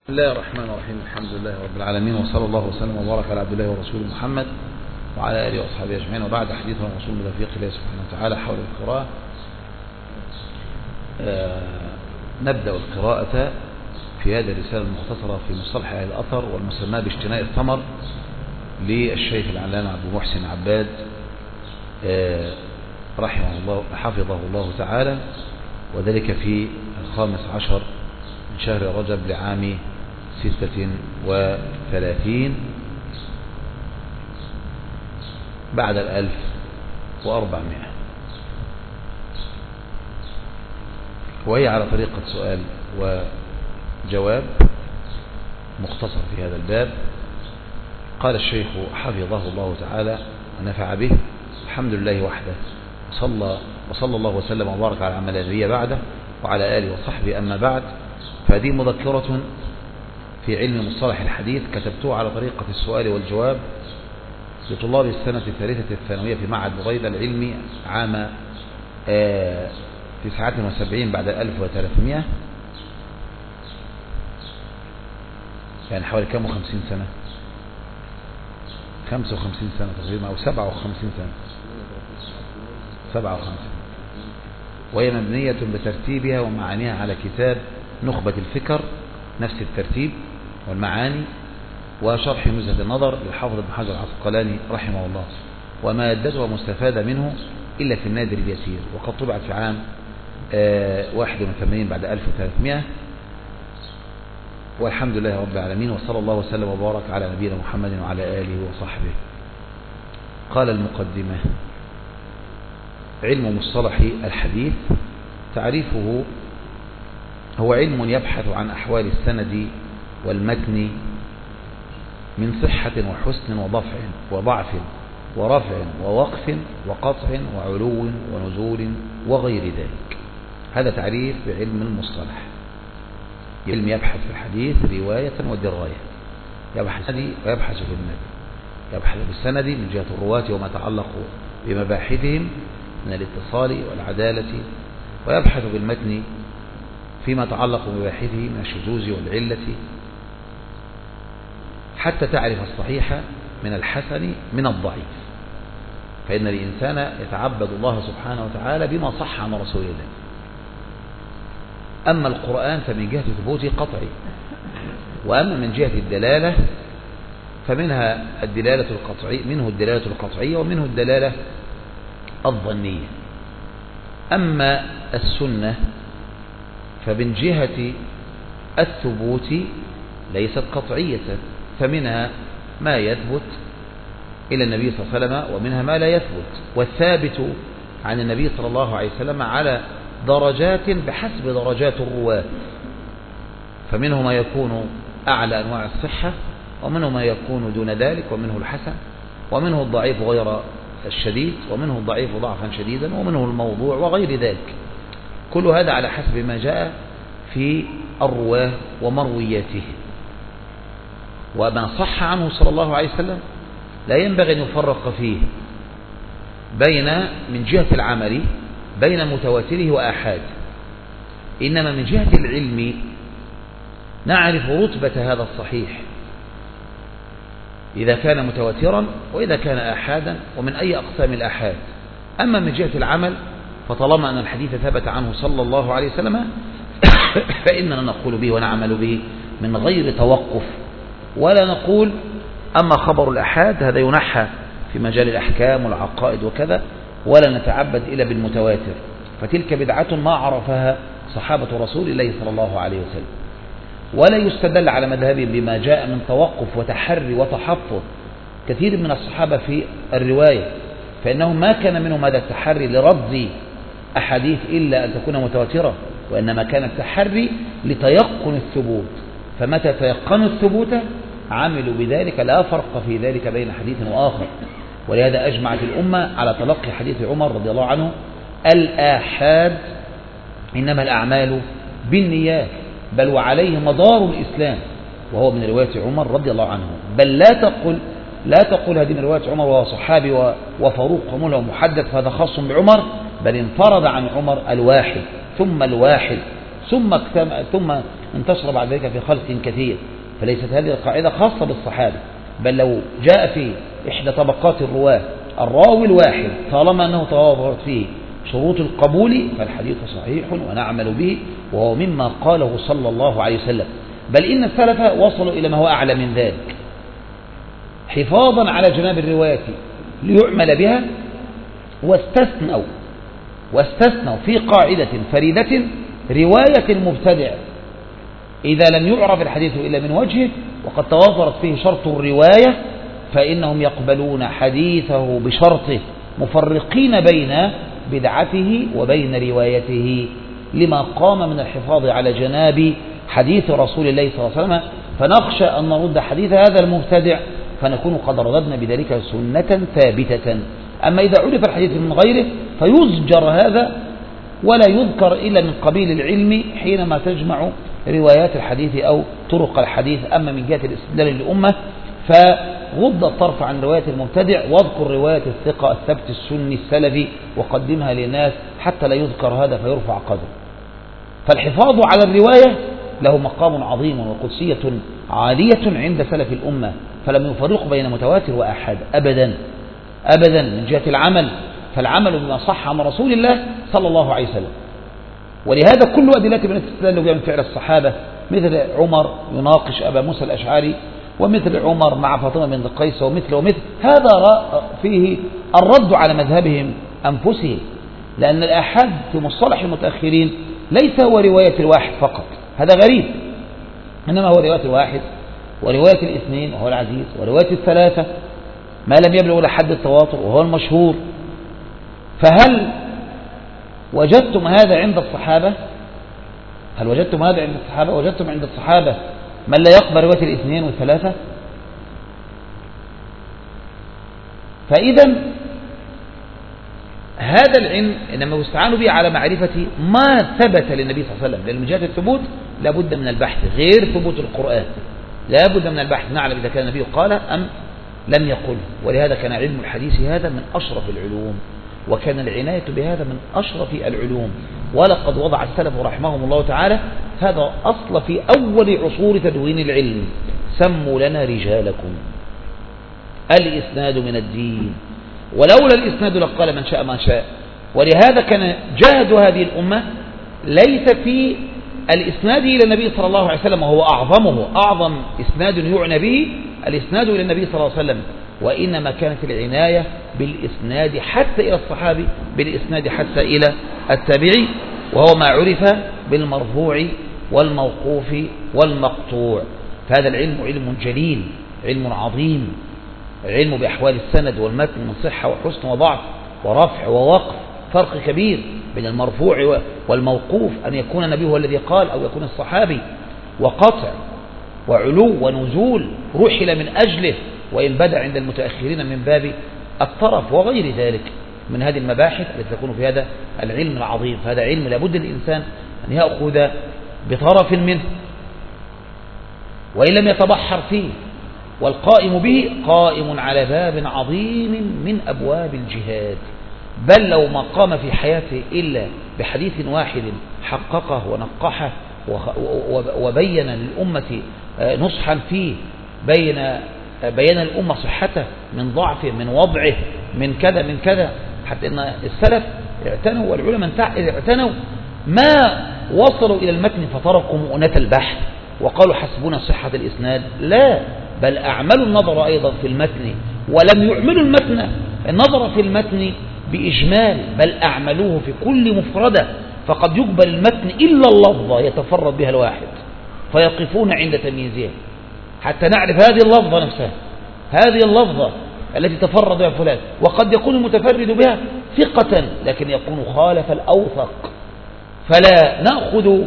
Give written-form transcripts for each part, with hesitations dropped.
بسم الله الرحمن الرحيم. الحمد لله رب العالمين، وصلى الله وسلم وبارك على عبد الله ورسوله محمد وعلى آله وأصحابه أجمعين، وبعد حديث الرسول بتوفيق الله سبحانه وتعالى حول القراءة. نبدأ القراءة في هذه الرسالة المختصرة في مصطلح أهل الأثر والمسمى باجتناء الثمر للشيخ العلامة عبد المحسن عباد رحمه الله حفظه الله تعالى، وذلك في 15 من شهر رجب لعام 36 بعد 1400، وهي على طريقة سؤال وجواب مختصر في هذا الباب. قال الشيخ حفظه الله تعالى ونفع به: الحمد لله وحده، وصلى الله وسلم وبارك على عمل النبي بعده وعلى آله وصحبه. أما بعد، فهذه مذكرة في علم مصطلح الحديث كتبتها على طريقة السؤال والجواب لطلاب السنة الثالثة الثانوية في معهد بريدة العلمي عام 79 بعد 1300، يعني حوالي كم 50 سنة، 55 سنة تقريبا أو 57 سنة، 57. وهي مبنية بترتيبها ومعانيها على كتاب نخبة الفكر، نفس الترتيب والمعاني، وشرح نزهة النظر للحافظ ابن حجر العسقلاني رحمه الله، ومادته مستفادة منه إلا في النادر اليسير، وقد طبعت في عام 81 بعد 1300. والحمد لله رب العالمين، وصلى الله وسلم وبارك على نبينا محمد وعلى آله وصحبه. قال المقدمة: علم مصطلح الحديث تعريفه: هو علم يبحث عن أحوال السند والمتن من صحة وحسن وضعف ورفع ووقف وقطع وعلو ونزول وغير ذلك. هذا تعريف بعلم المصطلح. علم يبحث في الحديث رواية ودراية، يبحث في السند ويبحث في المتن. يبحث في السند من جهة الرواة وما تعلق بمباحثهم من الاتصال والعدالة، ويبحث في المتن فيما تعلق بمباحثه من الشذوذ والعلة، حتى تعرف الصحيح من الحسن من الضعيف. فإن الإنسان يتعبد الله سبحانه وتعالى بما صح عن رسول الله. أما القرآن فمن جهة ثبوته قطعي، وأما من جهة الدلالة فمنها الدلالة القطعية، منه الدلالة القطعية ومنه الدلالة الظنية. أما السنة فمن جهة الثبوت ليست قطعية، فمنها ما يثبت إلى النبي صلى الله عليه وسلم ومنها ما لا يثبت، والثابت عن النبي صلى الله عليه وسلم على درجات بحسب درجات الرواة، فمنه ما يكون أعلى أنواع الصحة، ومنه ما يكون دون ذلك، ومنه الحسن، ومنه الضعيف غير الشديد، ومنه الضعيف ضعفا شديدا، ومنه الموضوع وغير ذلك. كل هذا على حسب ما جاء في الرواه ومروياته. وما صح عنه صلى الله عليه وسلم لا ينبغي أن يفرق فيه بين من جهة العمل بين متواتره وآحاد، إنما من جهة العلم نعرف رتبة هذا الصحيح إذا كان متواترا وإذا كان آحادا ومن أي أقسام الآحاد. أما من جهة العمل فطالما أن الحديث ثبت عنه صلى الله عليه وسلم فإننا نقول به ونعمل به من غير توقف، ولا نقول أما خبر الأحاد هذا ينحى في مجال الأحكام والعقائد وكذا، ولا نتعبد إلا بالمتواتر، فتلك بدعة ما عرفها صحابة رسول الله صلى الله عليه وسلم. ولا يستدل على مذهبهم بما جاء من توقف وتحري وتحفظ كثير من الصحابة في الرواية، فإنهم ما كان منهم هذا التحري لرد أحاديث إلا أن تكون متواترة، وإنما كان التحري لتيقن الثبوت، فمتى تيقنوا الثبوت عملوا بذلك، لا فرق في ذلك بين حديث وآخر. ولهذا أجمعت الأمة على تلقي حديث عمر رضي الله عنه: الآحاد إنما الأعمال بالنيات، بل وعليه مدار الإسلام، وهو من رواية عمر رضي الله عنه. بل لا تقول هذه من رواية عمر وهو صحابي وفاروق ومولى محدث فهذا خاص بعمر، بل انفرد عن عمر الواحد ثم الواحد ثم انتشر بعد ذلك في خلق كثير. فليست هذه القاعدة خاصة بالصحابة، بل لو جاء في إحدى طبقات الرواة الراوي الواحد طالما أنه توافرت فيه شروط القبول فالحديث صحيح ونعمل به، وهو مما قاله صلى الله عليه وسلم. بل إن السلف وصلوا إلى ما هو أعلى من ذلك، حفاظا على جناب الرواية ليعمل بها، واستثنوا في قاعدة فريدة رواية المبتدع إذا لم يعرف الحديث إلا من وجهه وقد توافرت فيه شرط الرواية فإنهم يقبلون حديثه بشرطه، مفرقين بين بدعته وبين روايته، لما قام من الحفاظ على جناب حديث رسول الله صلى الله عليه وسلم. فنخشى أن نرد حديث هذا المبتدع فنكون قد رددنا بذلك سنة ثابتة. أما إذا عرف الحديث من غيره فيزجر هذا ولا يذكر إلا من قبيل العلم حينما تجمع روايات الحديث أو طرق الحديث. أما من جهة الاستدلال للأمة فغض الطرف عن رواية المبتدع واذكر رواية الثقة الثبت السني السلفي وقدمها للناس حتى لا يذكر هذا فيرفع قدره. فالحفاظ على الرواية له مقام عظيم وقدسية عالية عند سلف الأمة، فلم يفرقوا بين متواتر وآحاد أبدا أبدا. من جهة العمل فالعمل بما صح عن رسول الله صلى الله عليه وسلم. ولهذا كل أدلة من الاستدلال بها من فعل الصحابة، مثل عمر يناقش أبا موسى الأشعري، ومثل عمر مع فاطمة بنت قيس، ومثل هذا فيه الرد على مذهبهم أنفسهم، لأن الآحاد في مصطلح المتأخرين ليس هو رواية الواحد فقط، هذا غريب، إنما هو رواية الواحد ورواية الاثنين وهو العزيز، ورواية الثلاثة ما لم يبلغ لحد التواتر وهو المشهور. فهل وجدتم هذا عند الصحابة؟ هل وجدتم هذا عند الصحابة؟ وجدتم عند الصحابة من لا يقبل رواية الاثنين والثلاثة؟ فإذا هذا العلم إنما يستعان به على معرفة ما ثبت للنبي صلى الله عليه وسلم، لأن من جهة الثبوت لابد من البحث غير ثبوت القرآن، لابد من البحث نعلم إذا كان النبي قال أم لم يقل. ولهذا كان علم الحديث هذا من أشرف العلوم، وكان العناية بهذا من أشرف العلوم. ولقد وضع السلف رحمهم الله تعالى هذا أصل في أول عصور تدوين العلم: سموا لنا رجالكم، الإسناد من الدين، ولولا الإسناد لقال من شاء ما شاء. ولهذا كان جهد هذه الأمة ليس في الإسناد إلى النبي صلى الله عليه وسلم وهو أعظم إسناد يعنى به الإسناد إلى النبي صلى الله عليه وسلم، وإنما كانت العناية بالإسناد حتى إلى الصحابي، بالإسناد حتى إلى التابعي، وهو ما عرف بالمرفوع والموقوف والمقطوع. فهذا العلم علم جليل، علم عظيم، علم بأحوال السند والمتن من صحة وحسن وضعف ورفع ووقف، فرق كبير بين المرفوع والموقوف، أن يكون النبي هو الذي قال أو يكون الصحابي، وقطع وعلو ونزول رحل من أجله، وإن بدأ عند المتأخرين من باب الطرف وغير ذلك من هذه المباحث التي تكون في هذا العلم العظيم. فهذا علم لابد الإنسان أن يأخذ بطرف منه وإن لم يتبحر فيه، والقائم به قائم على باب عظيم من أبواب الجهاد. بل لو ما قام في حياته إلا بحديث واحد حققه ونقحه وبين للأمة نصحا فيه، بين الأمة صحته من ضعفه من وضعه من كذا من كذا، حتى أن السلف اعتنوا والعلماء اعتنوا ما وصلوا إلى المتن فتركوا مؤنة البحث وقالوا حسبنا صحة الإسناد، لا، بل أعملوا النظر أيضا في المتن، ولم يعملوا النظر في المتن بإجمال، بل أعملوه في كل مفردة. فقد يقبل المتن إلا اللفظة يتفرد بها الواحد، فيقفون عند تمييزها حتى نعرف هذه اللفظة نفسها، هذه اللفظة التي تفرد بها فلان، وقد يكون المتفرد بها ثقة لكن يكون خالف الأوثق، فلا نأخذ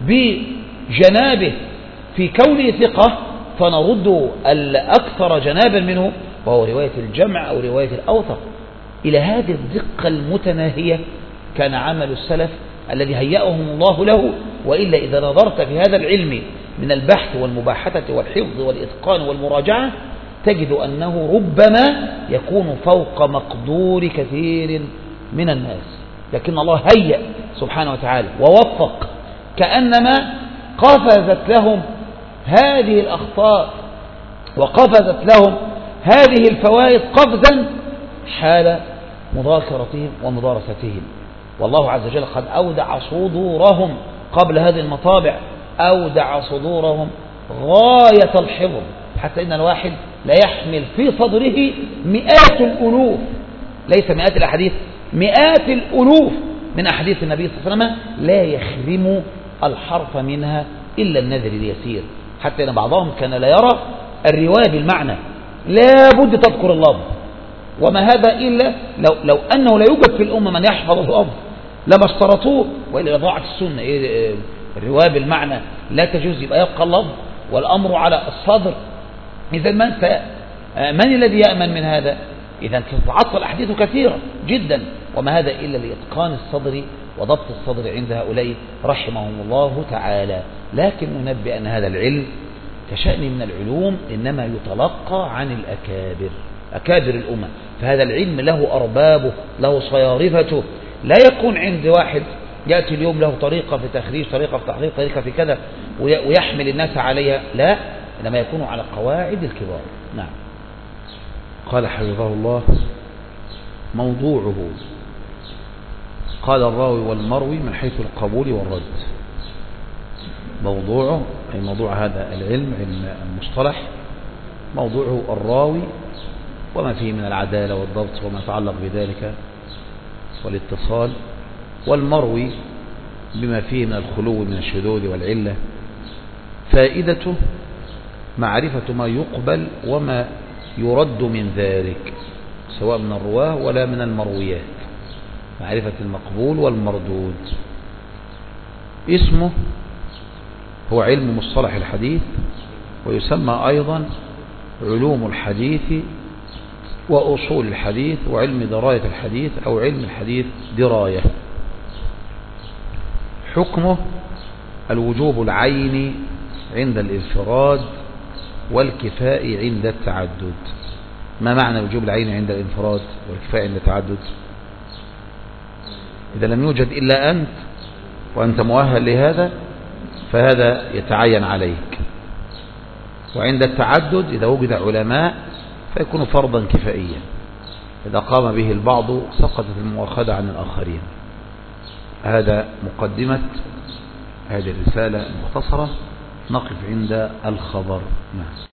بجنابه في كونه ثقة فنرد الأكثر جنابا منه وهو رواية الجمع أو رواية الأوثق. إلى هذه الدقة المتناهية كان عمل السلف الذي هيأهم الله له. وإلا إذا نظرت في هذا العلم من البحث والمباحثة والحفظ والإتقان والمراجعة تجد أنه ربما يكون فوق مقدور كثير من الناس، لكن الله هيأ سبحانه وتعالى ووفق، كأنما قفزت لهم هذه الأخطاء وقفزت لهم هذه الفوائد قفزا حال مذاكرتهم ومدارستهم. والله عز وجل قد أودع صدورهم قبل هذه المطابع، أودع صدورهم غاية الحفظ، حتى إن الواحد لا يحمل في صدره مئات الألوف، ليس مئات الأحاديث، مئات الألوف من أحاديث النبي صلى الله عليه وسلم لا يخرم الحرف منها إلا النذر اليسير، حتى إن بعضهم كان لا يرى الرواية بالمعنى، لا بد تذكر اللفظ. وما هذا إلا لو أنه لا يوجد في الأمة من يحفظ اللفظ لما اشترطوه، وإلا ضاعت السنة. الرواية بالمعنى لا تجوز، يبقى يبقى اللفظ والأمر على الصدر. إذا من الذي يأمن من هذا؟ إذا تتعطل أحاديث كثيرة جدا، وما هذا إلا لإتقان الصدر وضبط الصدر عند هؤلاء رحمهم الله تعالى. لكن ننبه أن هذا العلم كشأن من العلوم إنما يتلقى عن الأكابر، أكابر الأمة، فهذا العلم له أربابه، له صيارفته، لا يكون عند واحد يأتي اليوم له طريقة في تخريج، طريقة في تحقيق، طريقة في كذا ويحمل الناس عليها، لا، إنما يكون على قواعد الكبار. نعم. قال حفظه الله: موضوعه، قال الراوي والمروي من حيث القبول والرد. موضوعه أي موضوع هذا العلم، علم المصطلح، موضوعه الراوي وما فيه من العدالة والضبط وما يتعلق بذلك والاتصال، والمروي بما فيه من الخلو من الشذوذ والعلة. فائدته معرفة ما يقبل وما يرد من ذلك، سواء من الرواه ولا من المرويات، معرفة المقبول والمردود. اسمه هو علم مصطلح الحديث، ويسمى أيضا علوم الحديث وأصول الحديث وعلم دراية الحديث أو علم الحديث دراية. حكمه الوجوب العيني عند الانفراد والكفاء عند التعدد. ما معنى الوجوب العيني عند الانفراد والكفاء عند التعدد؟ إذا لم يوجد إلا أنت وأنت مؤهل لهذا فهذا يتعين عليك، وعند التعدد إذا وجد علماء فيكون فرضا كفائيا، إذا قام به البعض سقطت المؤاخذة عن الآخرين. هذا مقدمة هذه الرسالة المختصرة، نقف عند الخبر. نعم.